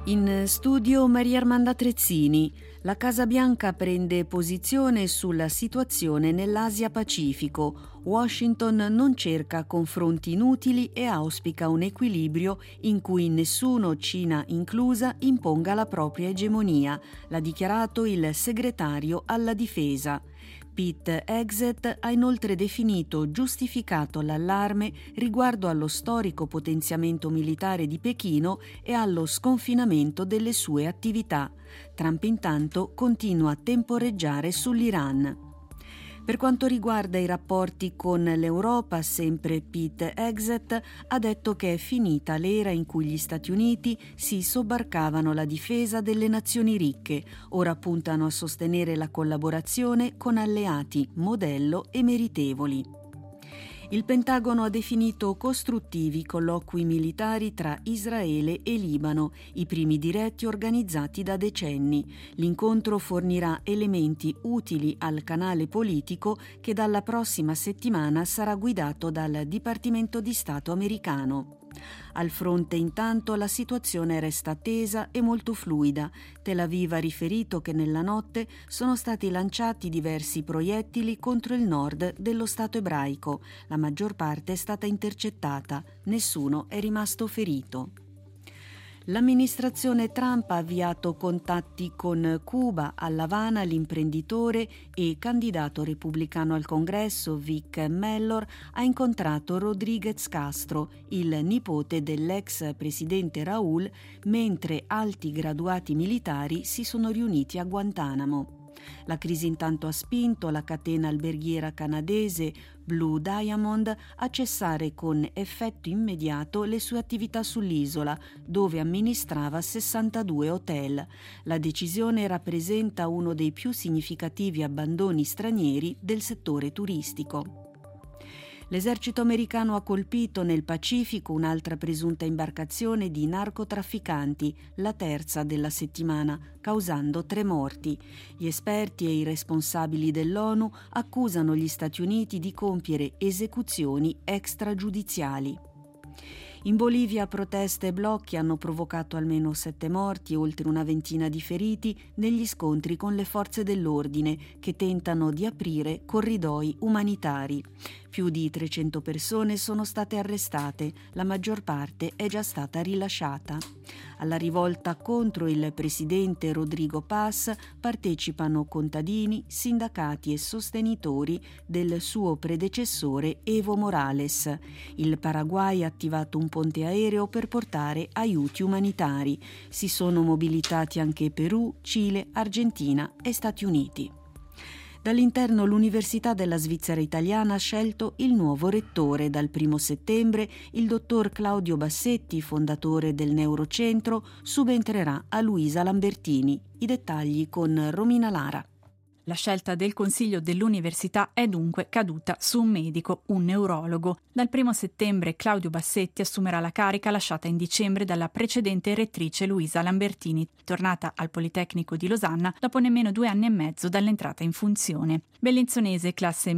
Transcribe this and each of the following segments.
In studio Maria Armanda Trezzini. La Casa Bianca prende posizione sulla situazione nell'Asia Pacifico. Washington non cerca confronti inutili e auspica un equilibrio in cui nessuno, Cina inclusa, imponga la propria egemonia, l'ha dichiarato il segretario alla difesa. Pete Hegseth ha inoltre definito giustificato l'allarme riguardo allo storico potenziamento militare di Pechino e allo sconfinamento delle sue attività. Trump intanto continua a temporeggiare sull'Iran. Per quanto riguarda i rapporti con l'Europa, sempre Pete Hegseth ha detto che è finita l'era in cui gli Stati Uniti si sobbarcavano la difesa delle nazioni ricche, ora puntano a sostenere la collaborazione con alleati, modello e meritevoli. Il Pentagono ha definito costruttivi colloqui militari tra Israele e Libano, i primi diretti organizzati da decenni. L'incontro fornirà elementi utili al canale politico che dalla prossima settimana sarà guidato dal Dipartimento di Stato americano. Al fronte intanto la situazione resta tesa e molto fluida. Tel Aviv ha riferito che nella notte sono stati lanciati diversi proiettili contro il nord dello Stato ebraico. La maggior parte è stata intercettata, nessuno è rimasto ferito. L'amministrazione Trump ha avviato contatti con Cuba. A L'Avana l'imprenditore e candidato repubblicano al Congresso Vic Mellor ha incontrato Rodríguez Castro, il nipote dell'ex presidente Raúl, mentre alti graduati militari si sono riuniti a Guantanamo. La crisi intanto ha spinto la catena alberghiera canadese Blue Diamond a cessare con effetto immediato le sue attività sull'isola, dove amministrava 62 hotel. La decisione rappresenta uno dei più significativi abbandoni stranieri del settore turistico. L'esercito americano ha colpito nel Pacifico un'altra presunta imbarcazione di narcotrafficanti, la terza della settimana, causando 3 morti. Gli esperti e i responsabili dell'ONU accusano gli Stati Uniti di compiere esecuzioni extragiudiziali. In Bolivia proteste e blocchi hanno provocato almeno 7 morti e oltre una ventina di feriti negli scontri con le forze dell'ordine che tentano di aprire corridoi umanitari. Più di 300 persone sono state arrestate, la maggior parte è già stata rilasciata. Alla rivolta contro il presidente Rodrigo Paz partecipano contadini, sindacati e sostenitori del suo predecessore Evo Morales. Il Paraguay ha attivato un ponte aereo per portare aiuti umanitari. Si sono mobilitati anche Perù, Cile, Argentina e Stati Uniti. Dall'interno l'Università della Svizzera Italiana ha scelto il nuovo rettore. Dal 1 settembre il dottor Claudio Bassetti, fondatore del Neurocentro, subentrerà a Luisa Lambertini. I dettagli con Romina Lara. La scelta del Consiglio dell'Università è dunque caduta su un medico, un neurologo. Dal 1 settembre Claudio Bassetti assumerà la carica lasciata in dicembre dalla precedente rettrice Luisa Lambertini, tornata al Politecnico di Losanna dopo nemmeno 2 anni e mezzo dall'entrata in funzione. Bellinzonese, classe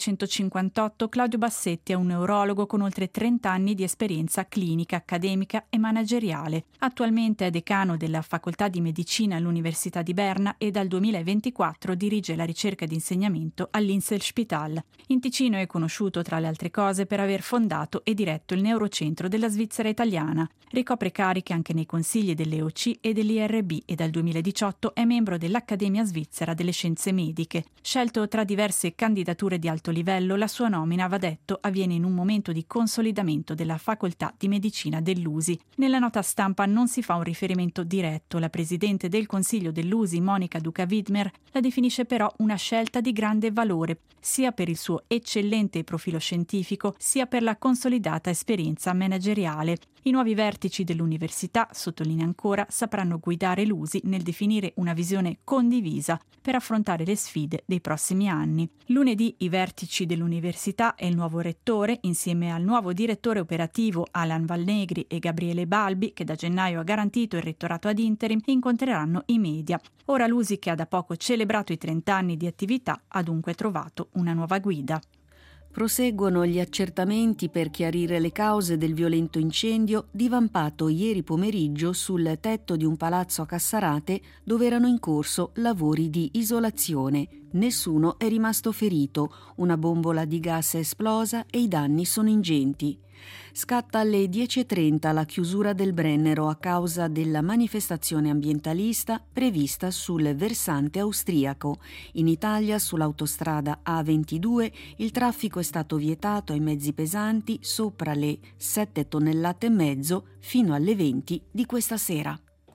1958, Claudio Bassetti è un neurologo con oltre 30 anni di esperienza clinica, accademica e manageriale. Attualmente è decano della Facoltà di Medicina all'Università di Berna e dal 2024 dirige la ricerca ed insegnamento all'Inselspital. In Ticino è conosciuto, tra le altre cose, per aver fondato e diretto il Neurocentro della Svizzera Italiana. Ricopre cariche anche nei consigli dell'EOC e dell'IRB e dal 2018 è membro dell'Accademia Svizzera delle Scienze Mediche. Scelto tra diverse candidature di alto livello, la sua nomina, va detto, avviene in un momento di consolidamento della Facoltà di Medicina dell'USI. Nella nota stampa non si fa un riferimento diretto. La presidente del Consiglio dell'USI, Monica Duca-Widmer, la definisce però una scelta di grande valore, sia per il suo eccellente profilo scientifico, sia per la consolidata esperienza manageriale. I nuovi vertici dell'università, sottolinea ancora, sapranno guidare l'USI nel definire una visione condivisa per affrontare le sfide dei prossimi anni. Lunedì i vertici dell'università e il nuovo rettore, insieme al nuovo direttore operativo Alan Valnegri e Gabriele Balbi, che da gennaio ha garantito il rettorato ad interim, incontreranno i media. Ora l'USI, che ha da poco celebrato i 30 anni di attività, ha dunque trovato una nuova guida. Proseguono gli accertamenti per chiarire le cause del violento incendio divampato ieri pomeriggio sul tetto di un palazzo a Cassarate dove erano in corso lavori di isolazione. Nessuno è rimasto ferito, una bombola di gas è esplosa e i danni sono ingenti. Scatta alle 10:30 la chiusura del Brennero a causa della manifestazione ambientalista prevista sul versante austriaco. In Italia, sull'autostrada A22, il traffico è stato vietato ai mezzi pesanti sopra le 7,5 tonnellate fino alle 20 di questa sera.